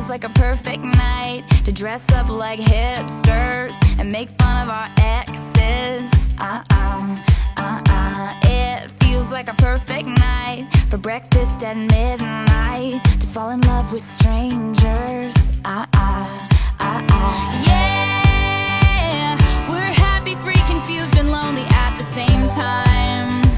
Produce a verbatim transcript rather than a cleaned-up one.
like a perfect night to dress up like hipsters and make fun of our exes. Uh-uh, uh-uh. It feels like a perfect night for breakfast at midnight, to fall in love with strangers. Uh-uh, uh-uh. Yeah, we're happy, free, confused, and lonely at the same time.